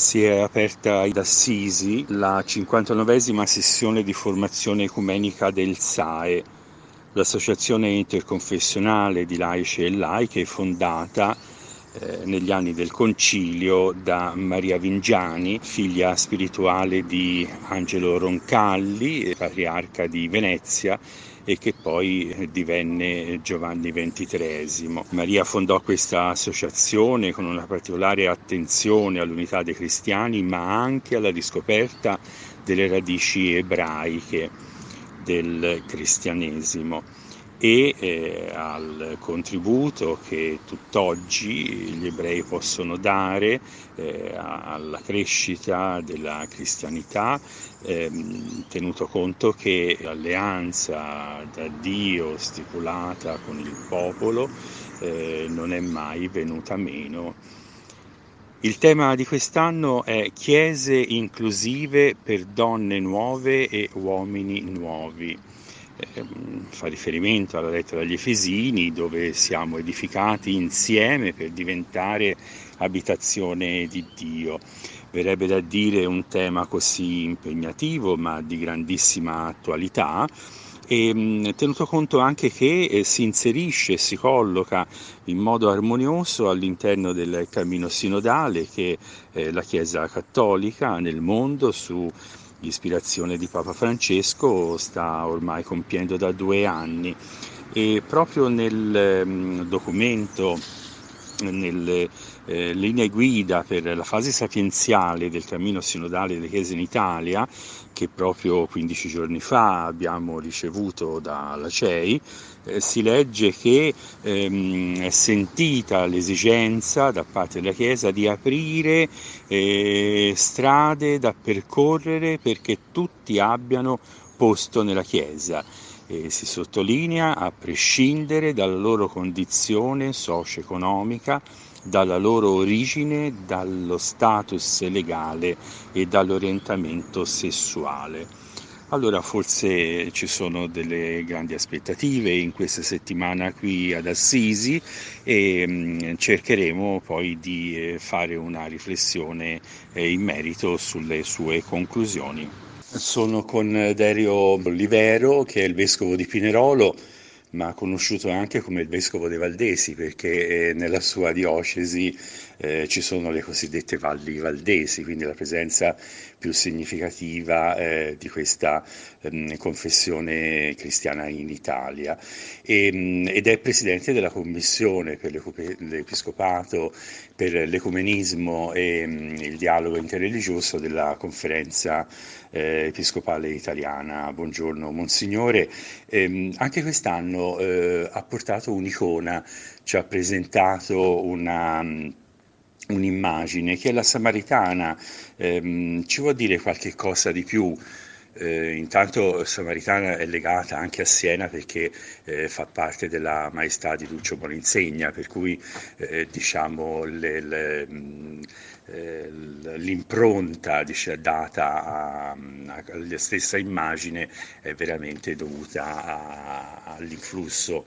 Si è aperta ad Assisi la 59esima sessione di formazione ecumenica del SAE, l'Associazione Interconfessionale di Laici e Laiche, fondata negli anni del Concilio da Maria Vingiani, figlia spirituale di Angelo Roncalli, patriarca di Venezia, e che poi divenne Giovanni XXIII. Maria fondò questa associazione con una particolare attenzione all'unità dei cristiani, ma anche alla riscoperta delle radici ebraiche del cristianesimo e al contributo che tutt'oggi gli ebrei possono dare alla crescita della cristianità, tenuto conto che l'alleanza da Dio stipulata con il popolo non è mai venuta meno. Il tema di quest'anno è Chiese inclusive per donne nuove e uomini nuovi. Fa riferimento alla lettera agli Efesini, dove siamo edificati insieme per diventare abitazione di Dio. Verrebbe da dire un tema così impegnativo, ma di grandissima attualità, e tenuto conto anche che si inserisce e si colloca in modo armonioso all'interno del cammino sinodale che la Chiesa Cattolica nel mondo, su l'ispirazione di Papa Francesco, sta ormai compiendo da 2 anni, e proprio nel documento, nelle linee guida per la fase sapienziale del cammino sinodale delle Chiese in Italia, che proprio 15 giorni fa abbiamo ricevuto dalla CEI, si legge che è sentita l'esigenza da parte della Chiesa di aprire strade da percorrere perché tutti abbiano posto nella Chiesa. Si sottolinea a prescindere dalla loro condizione socio-economica, dalla loro origine, dallo status legale e dall'orientamento sessuale. Allora forse ci sono delle grandi aspettative in questa settimana qui ad Assisi e cercheremo poi di fare una riflessione in merito sulle sue conclusioni. Sono con Dario Olivero, che è il vescovo di Pinerolo, ma conosciuto anche come il vescovo dei Valdesi, perché nella sua diocesi ci sono le cosiddette valli valdesi, quindi la presenza più significativa di questa confessione cristiana in Italia, ed è presidente della commissione per l'Episcopato, per l'ecumenismo e il dialogo interreligioso della conferenza episcopale italiana. Buongiorno Monsignore. Anche quest'anno ha portato un'icona, ci ha presentato un'immagine che è la Samaritana. Ci vuol dire qualche cosa di più? Intanto Samaritana è legata anche a Siena perché fa parte della Maestà di Lucio Boninsegna, per cui diciamo l'impronta data alla stessa immagine è veramente dovuta all'influsso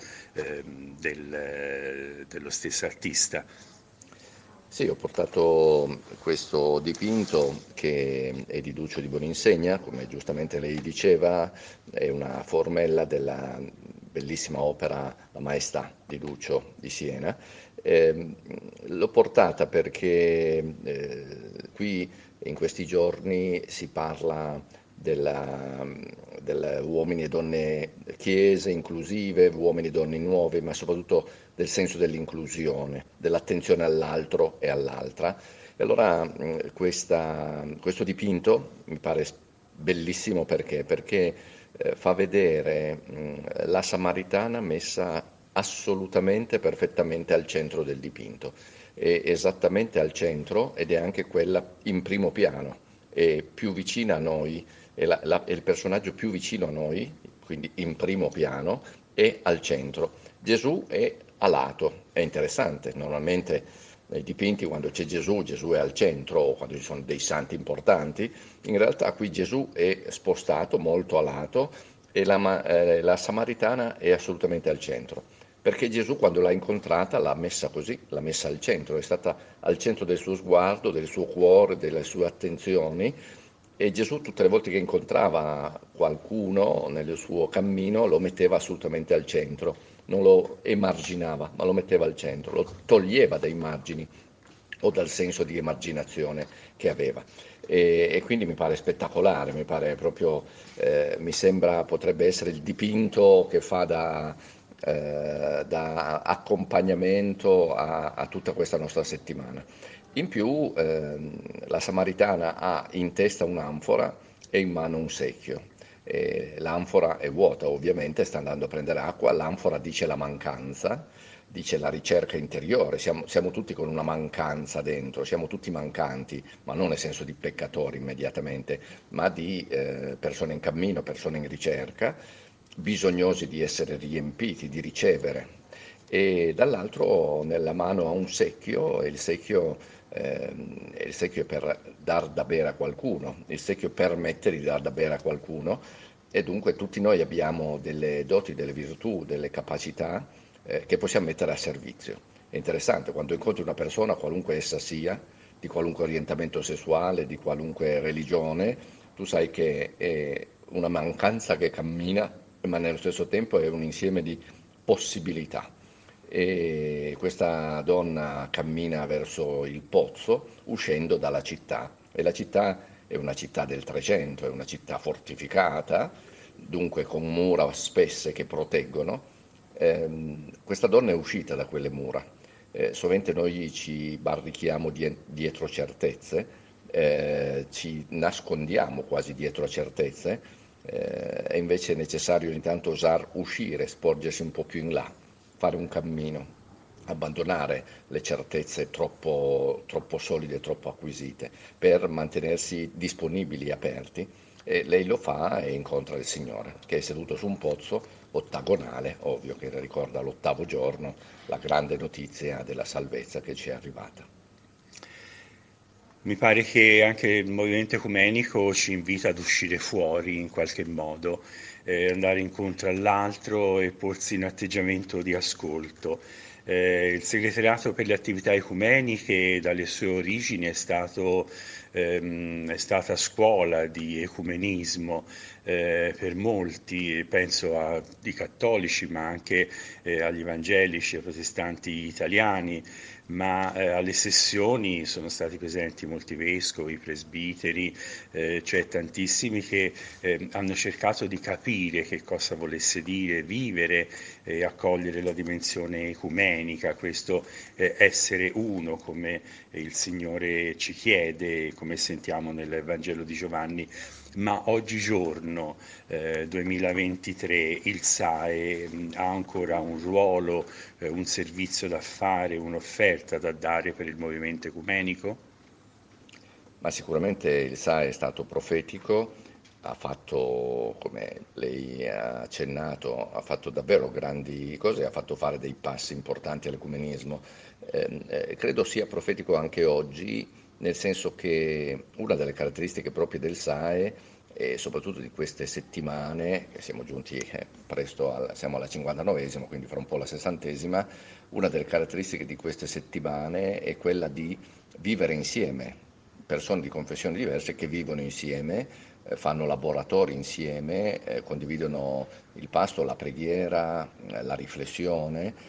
dello stesso artista. Sì, ho portato questo dipinto che è di Duccio di Boninsegna, come giustamente lei diceva, è una formella della bellissima opera La Maestà di Duccio di Siena. L'ho portata perché qui in questi giorni si parla della uomini e donne, chiese inclusive, uomini e donne nuovi, ma soprattutto del senso dell'inclusione, dell'attenzione all'altro e all'altra. E allora questo dipinto mi pare bellissimo perché fa vedere la Samaritana messa assolutamente, perfettamente al centro del dipinto, è esattamente al centro ed è anche quella in primo piano, è più vicina a noi, è il personaggio più vicino a noi, quindi in primo piano, e al centro. Gesù è a lato, è interessante, normalmente nei dipinti quando c'è Gesù, Gesù è al centro, o quando ci sono dei santi importanti, in realtà qui Gesù è spostato molto a lato e la Samaritana è assolutamente al centro. perché Gesù quando l'ha incontrata l'ha messa così, l'ha messa al centro, è stata al centro del suo sguardo, del suo cuore, delle sue attenzioni e Gesù tutte le volte che incontrava qualcuno nel suo cammino lo metteva assolutamente al centro, non lo emarginava, ma lo metteva al centro, lo toglieva dai margini o dal senso di emarginazione che aveva. E quindi mi pare spettacolare, mi pare proprio, mi sembra potrebbe essere il dipinto che fa da accompagnamento a tutta questa nostra settimana. In più, la Samaritana ha in testa un'anfora e in mano un secchio. L'anfora è vuota, ovviamente, sta andando a prendere acqua, l'anfora dice la mancanza, dice la ricerca interiore, siamo tutti con una mancanza dentro, siamo tutti mancanti, ma non nel senso di peccatori immediatamente, ma di persone in cammino, persone in ricerca, bisognosi di essere riempiti, di ricevere. E dall'altro nella mano ha un secchio e il secchio è per dar da bere a qualcuno, il secchio permette di dar da bere a qualcuno e dunque tutti noi abbiamo delle doti, delle virtù, delle capacità che possiamo mettere a servizio. È interessante, quando incontri una persona, qualunque essa sia, di qualunque orientamento sessuale, di qualunque religione, tu sai che è una mancanza che cammina, ma nello stesso tempo è un insieme di possibilità. E questa donna cammina verso il pozzo uscendo dalla città e la città è una città del 300, è una città fortificata, dunque con mura spesse che proteggono. Questa donna è uscita da quelle mura. Sovente noi ci barrichiamo dietro certezze, ci nascondiamo quasi dietro a certezze, è invece necessario intanto osar uscire, sporgersi un po' più in là, fare un cammino, abbandonare le certezze troppo solide, troppo acquisite, per mantenersi disponibili e aperti. E lei lo fa e incontra il Signore, che è seduto su un pozzo ottagonale, ovvio che ricorda l'8° giorno, la grande notizia della salvezza che ci è arrivata. Mi pare che anche il movimento ecumenico ci invita ad uscire fuori in qualche modo, andare incontro all'altro e porsi in atteggiamento di ascolto. Il segretariato per le attività ecumeniche dalle sue origini è stata scuola di ecumenismo per molti, penso di cattolici, ma anche agli evangelici, ai protestanti italiani, ma alle sessioni sono stati presenti molti vescovi, presbiteri, cioè tantissimi che hanno cercato di capire che cosa volesse dire vivere e accogliere la dimensione ecumenica, questo essere uno come il Signore ci chiede, come sentiamo nel Vangelo di Giovanni. Ma oggigiorno, 2023, il SAE ha ancora un ruolo, un servizio da fare, un'offerta da dare per il movimento ecumenico? Ma sicuramente il SA è stato profetico, ha fatto, come lei ha accennato, ha fatto davvero grandi cose, ha fatto fare dei passi importanti all'ecumenismo. Credo sia profetico anche oggi, nel senso che una delle caratteristiche proprie del SAE e soprattutto di queste settimane, che siamo giunti siamo alla 59esima, quindi fra un po' la 60esima, una delle caratteristiche di queste settimane è quella di vivere insieme, persone di confessioni diverse che vivono insieme, fanno laboratori insieme, condividono il pasto, la preghiera, la riflessione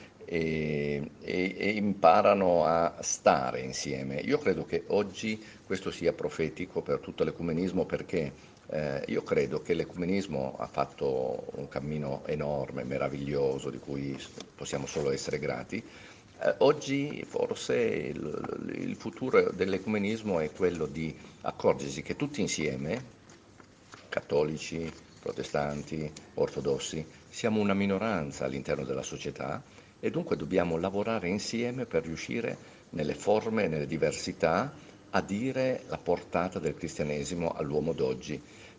e imparano a stare insieme. Io credo che oggi questo sia profetico per tutto l'ecumenismo perché io credo che l'ecumenismo ha fatto un cammino enorme, meraviglioso, di cui possiamo solo essere grati. Oggi forse il futuro dell'ecumenismo è quello di accorgersi che tutti insieme, cattolici, protestanti, ortodossi, siamo una minoranza all'interno della società e dunque dobbiamo lavorare insieme per riuscire nelle forme e nelle diversità a dire la portata del cristianesimo all'uomo d'oggi.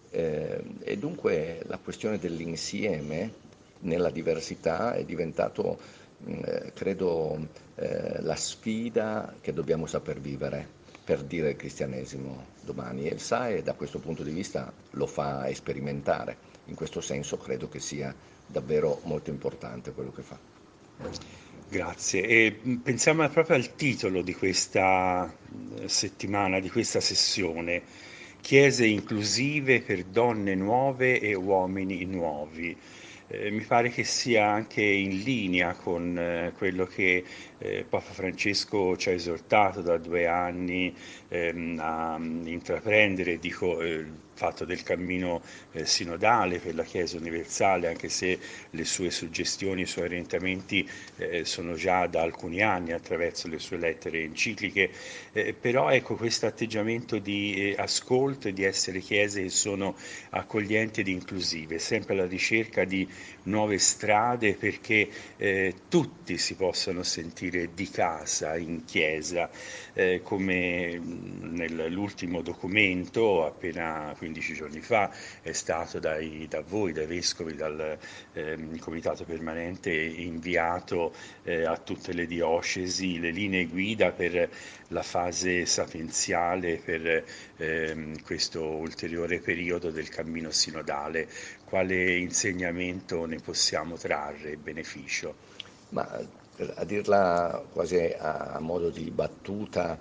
E dunque la questione dell'insieme nella diversità è diventato, credo, la sfida che dobbiamo saper vivere per dire il cristianesimo domani. E il SAE da questo punto di vista lo fa sperimentare. In questo senso credo che sia davvero molto importante quello che fa. Grazie. E pensiamo proprio al titolo di questa settimana, di questa sessione, Chiese inclusive per donne nuove e uomini nuovi. Mi pare che sia anche in linea con quello che Papa Francesco ci ha esortato da 2 anni a intraprendere, dico, il fatto del cammino sinodale per la Chiesa universale, anche se le sue suggestioni, i suoi orientamenti sono già da alcuni anni attraverso le sue lettere encicliche, però ecco questo atteggiamento di ascolto e di essere chiese che sono accoglienti ed inclusive, sempre alla ricerca di nuove strade perché tutti si possano sentire di casa in chiesa, come nell'ultimo documento appena 15 giorni fa è stato da voi, dai vescovi, dal comitato permanente inviato a tutte le diocesi le linee guida per la fase sapienziale, per questo ulteriore periodo del cammino sinodale. Quale insegnamento ne possiamo trarre e beneficio? Ma a dirla quasi a modo di battuta,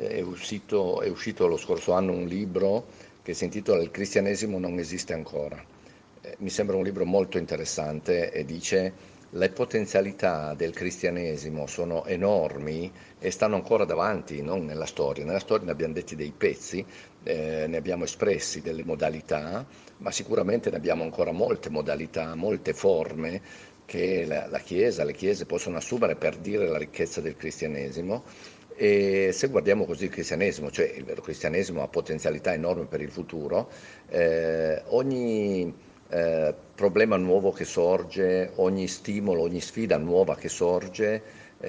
è uscito lo scorso anno un libro che si intitola Il cristianesimo non esiste ancora. Mi sembra un libro molto interessante e dice le potenzialità del cristianesimo sono enormi e stanno ancora davanti, non nella storia. Nella storia ne abbiamo detti dei pezzi, ne abbiamo espressi delle modalità, ma sicuramente ne abbiamo ancora molte modalità, molte forme che la Chiesa, le Chiese possono assumere per dire la ricchezza del cristianesimo. E se guardiamo così il cristianesimo, cioè il vero cristianesimo ha potenzialità enormi per il futuro, ogni problema nuovo che sorge, ogni stimolo, ogni sfida nuova che sorge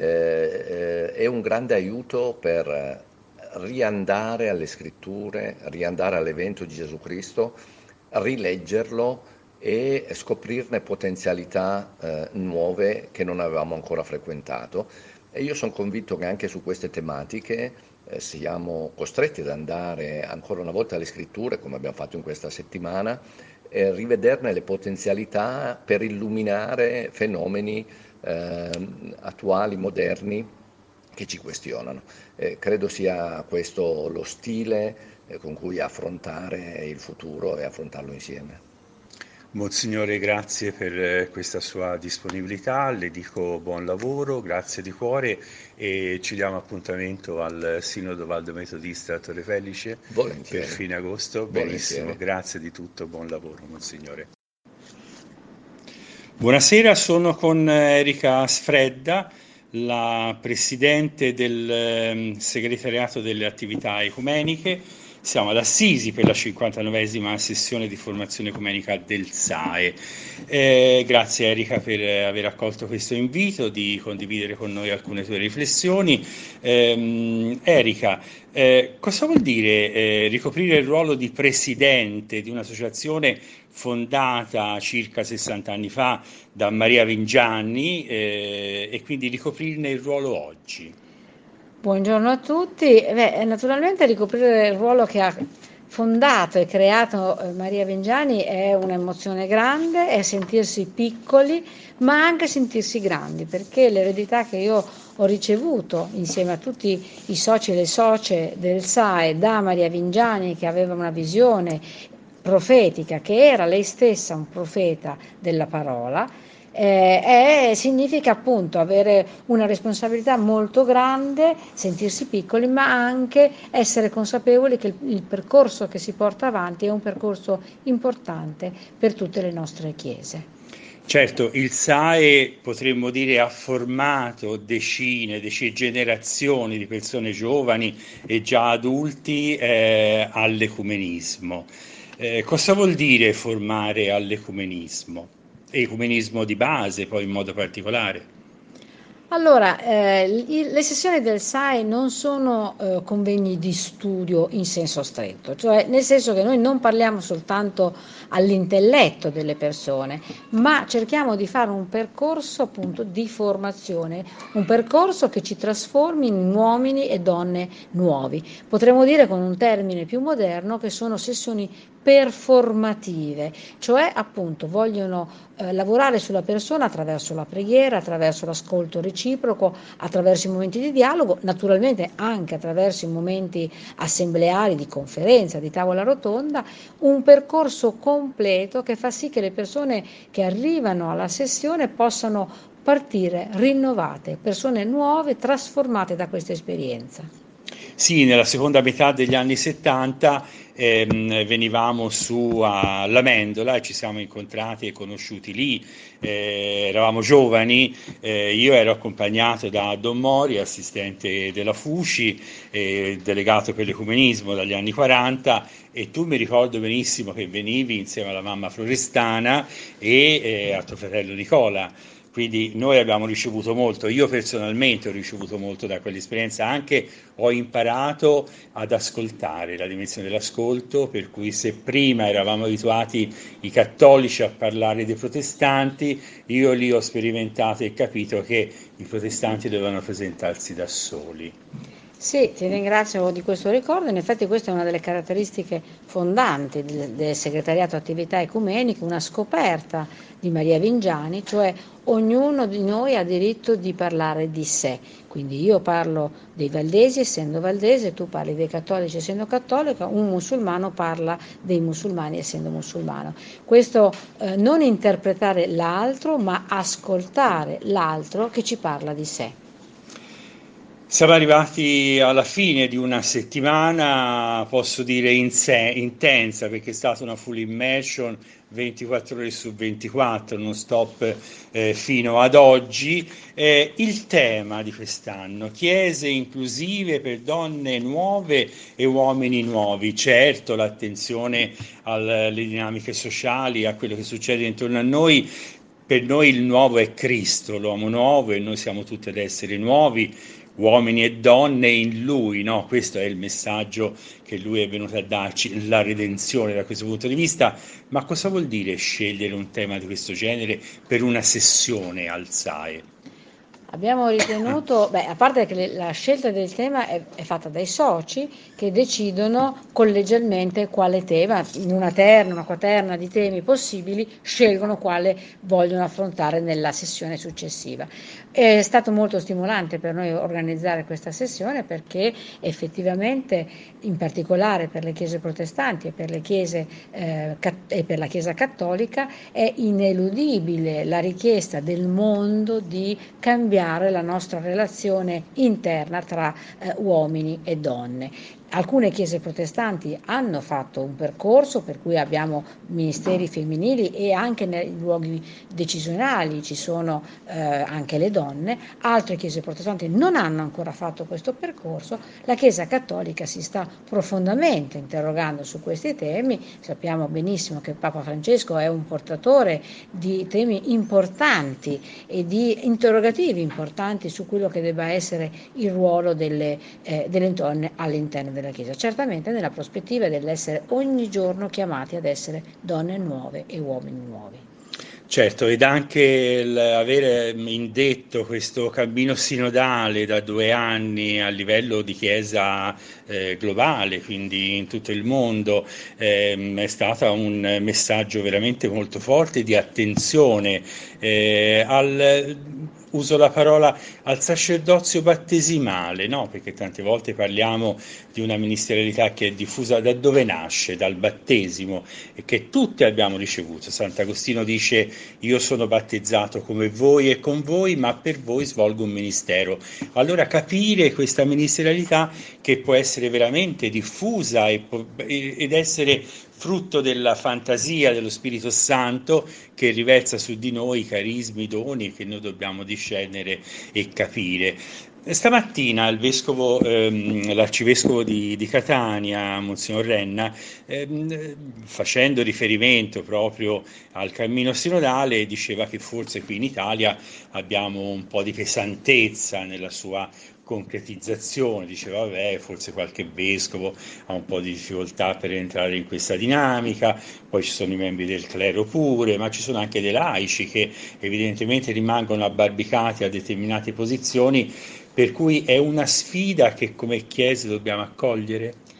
è un grande aiuto per riandare alle scritture, riandare all'evento di Gesù Cristo, rileggerlo e scoprirne potenzialità nuove che non avevamo ancora frequentato. E io sono convinto che anche su queste tematiche siamo costretti ad andare ancora una volta alle scritture, come abbiamo fatto in questa settimana, e rivederne le potenzialità per illuminare fenomeni attuali, moderni, che ci questionano. Credo sia questo lo stile con cui affrontare il futuro e affrontarlo insieme. Monsignore, grazie per questa sua disponibilità, le dico buon lavoro, grazie di cuore e ci diamo appuntamento al Sinodo Valdo-Metodista Torre Pellice per Volentieri, fine agosto. Benissimo, volentieri. grazie di tutto, buon lavoro, Monsignore. Buonasera, sono con Erika Sfredda, la presidente del segretariato delle attività ecumeniche. Siamo ad Assisi per la 59esima sessione di formazione ecumenica del SAE. Grazie Erika per aver accolto questo invito, di condividere con noi alcune tue riflessioni. Erika, cosa vuol dire ricoprire il ruolo di presidente di un'associazione fondata circa 60 anni fa da Maria Vingianni e quindi ricoprirne il ruolo oggi? Buongiorno a tutti. Naturalmente ricoprire il ruolo che ha fondato e creato Maria Vengiani è un'emozione grande, è sentirsi piccoli, ma anche sentirsi grandi, perché l'eredità che io ho ricevuto insieme a tutti i soci e le socie del SAE da Maria Vingiani, che aveva una visione profetica, che era lei stessa un profeta della parola, significa appunto avere una responsabilità molto grande, sentirsi piccoli, ma anche essere consapevoli che il percorso che si porta avanti è un percorso importante per tutte le nostre chiese. Certo, il SAE potremmo dire ha formato decine generazioni di persone giovani e già adulti all'ecumenismo. Cosa vuol dire formare all'ecumenismo? Ecumenismo di base, poi in modo particolare. Allora, le sessioni del SAE non sono convegni di studio in senso stretto, cioè nel senso che noi non parliamo soltanto all'intelletto delle persone, ma cerchiamo di fare un percorso appunto di formazione, un percorso che ci trasformi in uomini e donne nuovi. Potremmo dire con un termine più moderno che sono sessioni performative, cioè appunto vogliono lavorare sulla persona attraverso la preghiera, attraverso l'ascolto reciproco, attraverso i momenti di dialogo, naturalmente anche attraverso i momenti assembleari, di conferenza, di tavola rotonda, un percorso completo che fa sì che le persone che arrivano alla sessione possano partire rinnovate, persone nuove, trasformate da questa esperienza. Sì, nella seconda metà degli anni 70 venivamo su alla Mendola e ci siamo incontrati e conosciuti lì, eravamo giovani, io ero accompagnato da Don Mori, assistente della FUCI, delegato per l'ecumenismo dagli anni 40, e tu mi ricordo benissimo che venivi insieme alla mamma Florestana e a tuo fratello Nicola. Quindi noi abbiamo ricevuto molto, io personalmente ho ricevuto molto da quell'esperienza, anche ho imparato ad ascoltare, la dimensione dell'ascolto, per cui se prima eravamo abituati i cattolici a parlare dei protestanti, io lì ho sperimentato e capito che i protestanti dovevano presentarsi da soli. Sì, ti ringrazio di questo ricordo. In effetti questa è una delle caratteristiche fondanti del segretariato attività ecumeniche, una scoperta di Maria Vingiani, cioè ognuno di noi ha diritto di parlare di sé. Quindi io parlo dei valdesi essendo valdese, tu parli dei cattolici essendo cattolica, un musulmano parla dei musulmani essendo musulmano. Questo non interpretare l'altro, ma ascoltare l'altro che ci parla di sé. Siamo arrivati alla fine di una settimana, posso dire intensa, perché è stata una full immersion 24 ore su 24, non stop fino ad oggi. Il tema di quest'anno, chiese inclusive per donne nuove e uomini nuovi. Certo, l'attenzione alle dinamiche sociali, a quello che succede intorno a noi. Per noi il nuovo è Cristo, l'uomo nuovo, e noi siamo tutti ad essere nuovi, uomini e donne in Lui, no? Questo è il messaggio che Lui è venuto a darci, la redenzione da questo punto di vista. Ma cosa vuol dire scegliere un tema di questo genere per una sessione al SAE? Abbiamo ritenuto, a parte che la scelta del tema è fatta dai soci che decidono collegialmente quale tema, in una terna, una quaterna di temi possibili, scelgono quale vogliono affrontare nella sessione successiva. È stato molto stimolante per noi organizzare questa sessione perché effettivamente, in particolare per le chiese protestanti e per le chiese e per la Chiesa cattolica, è ineludibile la richiesta del mondo di cambiare la nostra relazione interna tra uomini e donne. Alcune chiese protestanti hanno fatto un percorso per cui abbiamo ministeri femminili e anche nei luoghi decisionali ci sono anche le donne, altre chiese protestanti non hanno ancora fatto questo percorso, la Chiesa cattolica si sta profondamente interrogando su questi temi, sappiamo benissimo che Papa Francesco è un portatore di temi importanti e di interrogativi importanti su quello che debba essere il ruolo delle donne all'interno della Chiesa, certamente nella prospettiva dell'essere ogni giorno chiamati ad essere donne nuove e uomini nuovi. Certo, ed anche avere indetto questo cammino sinodale da 2 anni a livello di Chiesa globale, quindi in tutto il mondo, è stato un messaggio veramente molto forte di attenzione uso la parola al sacerdozio battesimale, no? Perché tante volte parliamo di una ministerialità che è diffusa da dove nasce, dal battesimo, e che tutti abbiamo ricevuto. Sant'Agostino dice: io sono battezzato come voi e con voi, ma per voi svolgo un ministero. Allora capire questa ministerialità che può essere veramente diffusa ed essere frutto della fantasia dello Spirito Santo che riversa su di noi carismi, doni che noi dobbiamo discernere e capire. Stamattina l'arcivescovo di Catania, Monsignor Renna, facendo riferimento proprio al cammino sinodale, diceva che forse qui in Italia abbiamo un po' di pesantezza nella sua concretizzazione, diceva vabbè, forse qualche vescovo ha un po' di difficoltà per entrare in questa dinamica, poi ci sono i membri del clero pure, ma ci sono anche dei laici che evidentemente rimangono abbarbicati a determinate posizioni, per cui è una sfida che come Chiesa dobbiamo accogliere.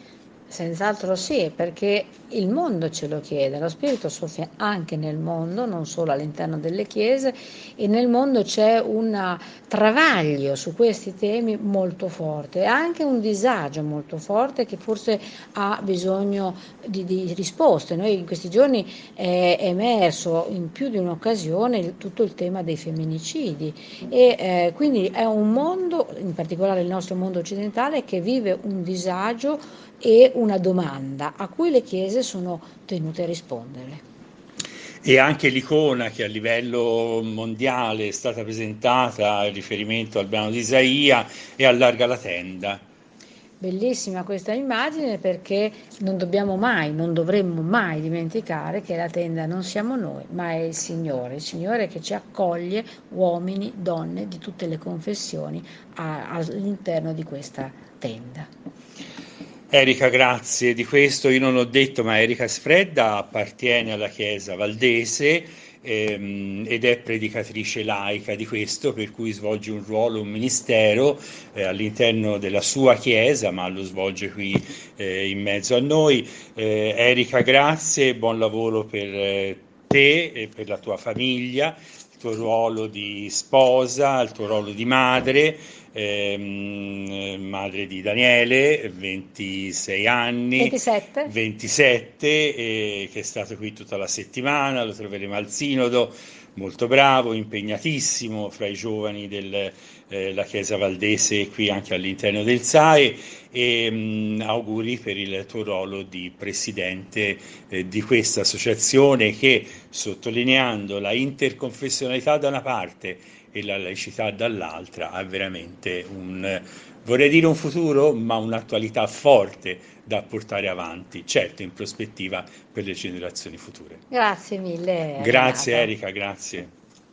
Senz'altro sì, perché il mondo ce lo chiede, lo Spirito soffia anche nel mondo, non solo all'interno delle chiese, e nel mondo c'è un travaglio su questi temi molto forte, e anche un disagio molto forte che forse ha bisogno di risposte. Noi in questi giorni è emerso in più di un'occasione tutto il tema dei femminicidi e quindi è un mondo, in particolare il nostro mondo occidentale, che vive un disagio e una domanda a cui le chiese sono tenute a rispondere. E anche l'icona che a livello mondiale è stata presentata in riferimento al brano di Isaia e allarga la tenda. Bellissima questa immagine perché non dobbiamo mai, non dovremmo mai dimenticare che la tenda non siamo noi, ma è il Signore che ci accoglie, uomini, donne di tutte le confessioni, all'interno di questa tenda. Erika, grazie di questo. Io non ho detto, ma Erika Sfredda appartiene alla Chiesa Valdese ed è predicatrice laica di questo, per cui svolge un ruolo, un ministero all'interno della sua Chiesa, ma lo svolge qui in mezzo a noi. Erika, grazie, buon lavoro per te e per la tua famiglia, il tuo ruolo di sposa, il tuo ruolo di madre. Madre di Daniele, 26 anni, 27? 27, che è stato qui tutta la settimana, lo troveremo al Sinodo, molto bravo, impegnatissimo fra i giovani della Chiesa Valdese qui anche all'interno del SAE e auguri per il tuo ruolo di presidente di questa associazione che, sottolineando la interconfessionalità da una parte e la laicità dall'altra, ha veramente vorrei dire un futuro, ma un'attualità forte da portare avanti, certo in prospettiva per le generazioni future. Grazie mille Grazie Renato. Erika, grazie.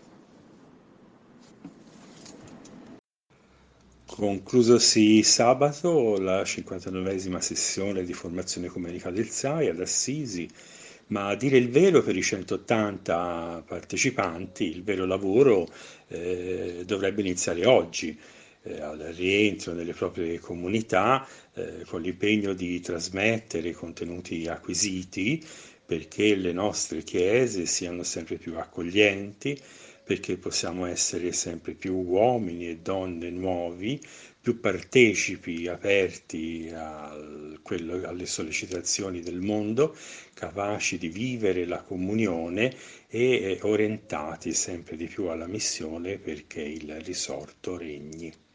Conclusosi sabato la 59esima sessione di formazione ecumenica del SAI ad Assisi, ma a dire il vero per i 180 partecipanti il vero lavoro dovrebbe iniziare oggi, al rientro nelle proprie comunità, con l'impegno di trasmettere i contenuti acquisiti perché le nostre chiese siano sempre più accoglienti, perché possiamo essere sempre più uomini e donne nuovi, più partecipi, aperti alle sollecitazioni del mondo, capaci di vivere la comunione e orientati sempre di più alla missione perché il risorto regni.